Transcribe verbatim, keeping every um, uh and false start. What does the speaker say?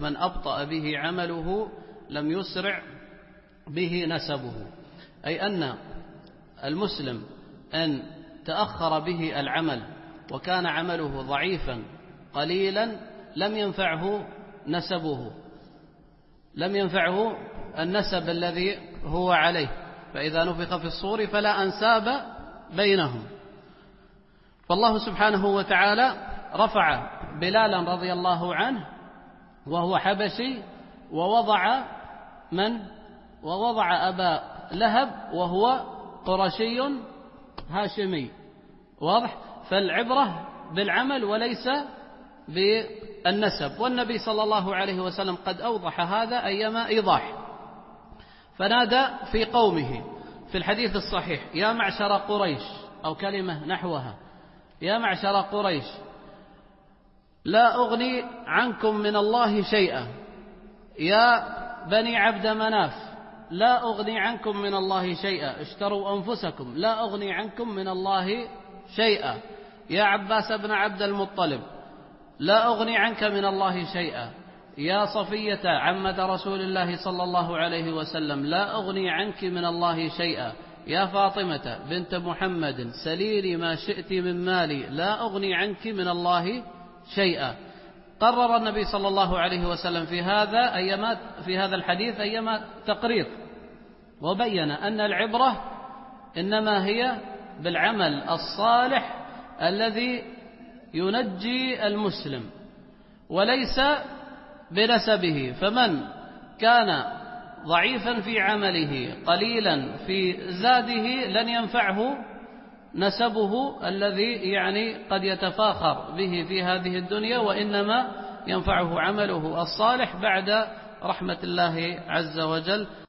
من أبطأ به عمله لم يسرع به نسبه، أي أن المسلم أن تأخر به العمل وكان عمله ضعيفا قليلا لم ينفعه نسبه، لم ينفعه النسب الذي هو عليه، فإذا نفخ في الصور فلا أنساب بينهم. فالله سبحانه وتعالى رفع بلالا رضي الله عنه وهو حبشي، ووضع من ووضع أبا لهب وهو قرشي هاشمي، واضح؟ فالعبرة بالعمل وليس بالنسب، والنبي صلى الله عليه وسلم قد أوضح هذا أيما إيضاح، فنادى في قومه في الحديث الصحيح: يا معشر قريش، أو كلمة نحوها: يا معشر قريش لا أغني عنكم من الله شيئا، يا بني عبد مناف لا أغني عنكم من الله شيئا، اشتروا أنفسكم لا أغني عنكم من الله شيئا، يا عباس بن عبد المطلب لا أغني عنك من الله شيئا، يا صفية عمة رسول الله صلى الله عليه وسلم لا أغني عنك من الله شيئا، يا فاطمة بنت محمد سليني ما شئت من مالي لا أغني عنك من الله شيئا. قرر النبي صلى الله عليه وسلم في هذا أيما في هذا الحديث أيما تقرير، وبين أن العبرة إنما هي بالعمل الصالح الذي ينجي المسلم وليس بنسبه، فمن كان ضعيفا في عمله قليلا في زاده لن ينفعه نسبه الذي يعني قد يتفاخر به في هذه الدنيا، وإنما ينفعه عمله الصالح بعد رحمة الله عز وجل.